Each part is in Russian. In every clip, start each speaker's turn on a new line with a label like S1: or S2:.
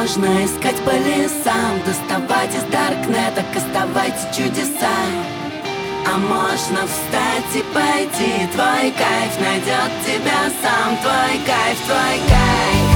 S1: Можно искать по лесам, доставать из даркнета, кастовать чудеса. А можно встать и пойти, твой кайф найдет тебя сам. Твой кайф, твой кайф.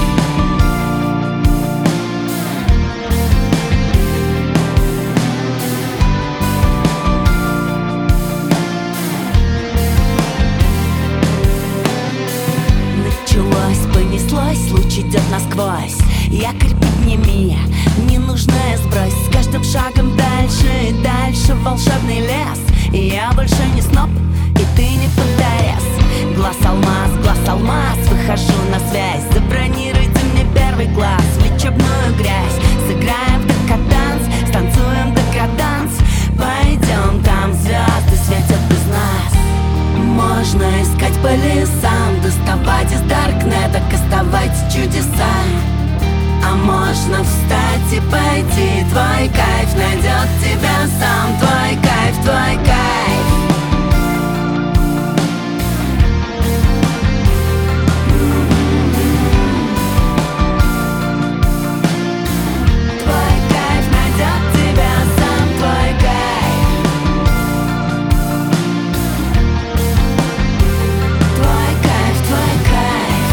S1: Началось, понеслось, луч идет насквозь. Якорь подними, ненужное сбрось. С каждым шагом дальше и дальше в волшебный лес. И я больше не сноб, и ты не фонтарес. Глаз алмаз, выхожу на связь. Забронируйте мне первый класс в лечебную грязь. Сыграем в декаданс, станцуем декаданс. Пойдем, там звезды светят без нас. Можно искать по лесам, доставать из даркнета, кастовать чудеса. А можно встать и пойти, твой кайф найдет тебя сам. Твой кайф, твой кайф. Твой кайф найдет тебя сам. Твой кайф. Твой кайф, твой кайф.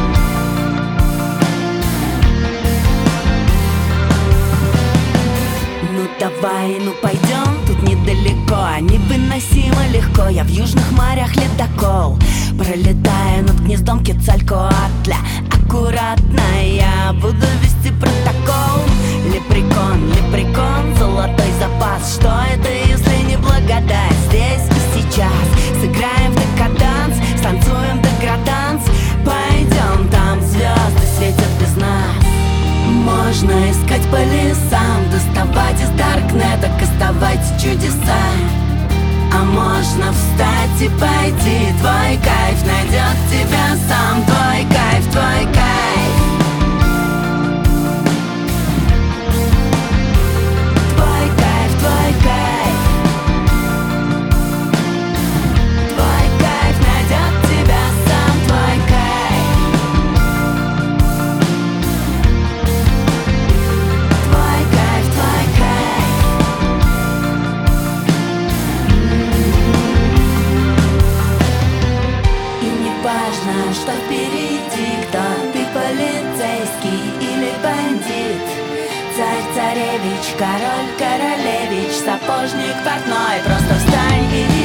S1: Ну давай, ну пойдем, тут недалеко. Невыносимо легко, я в южных морях ледокол. Пролетаю над гнездом Кецалькоатля. Аккуратно я буду вести протокол. Лепрекон, лепрекон, золотой запас. Что это, если не благодать? Здесь и сейчас сыграем в декаданс, станцуем деграданс. Пойдем, там звезды светят без нас. Можно искать по лесам, доставать из даркнета, кастовать чудеса. А можно встать и пойти, твой кайф найдет тебя сам. Твой кайф, твой кайф. Твой кайф, твой кайф. Твой кайф найдет тебя сам. Твой кайф. Твой кайф, твой кайф. И не важно, что впереди, кто ты, полицейский или бандит. Царь-царевич, король-королевич, сапожник, портной, просто встань и